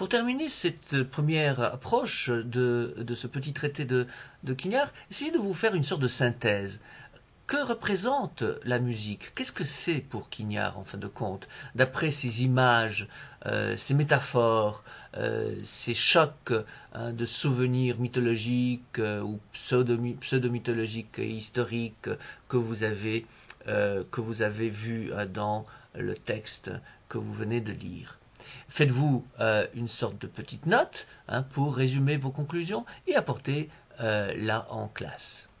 Pour terminer cette première approche de ce petit traité de Quignard, essayez de vous faire une sorte de synthèse. Que représente la musique? Qu'est-ce que c'est pour Quignard, en fin de compte, d'après ces images, ces métaphores, ces chocs de souvenirs mythologiques ou pseudo-mythologiques et historiques que vous avez vus dans le texte que vous venez de lire? Faites-vous une sorte de petite note pour résumer vos conclusions et apportez-la en classe.